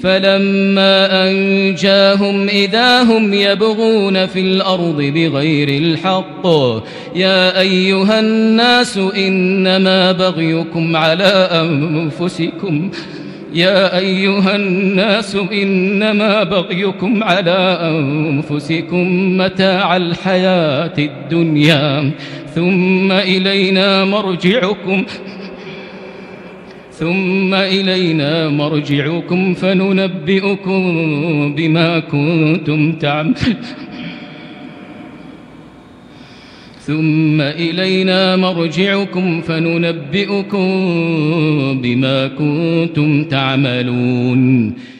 فلما أنجاهم إذا هم يبغون في الأرض بغير الحق يا أيها الناس إنما بغيكم على أنفسكم متاع الحياة الدنيا ثم إلينا مرجعكم فننبئكم بما كنتم تعملون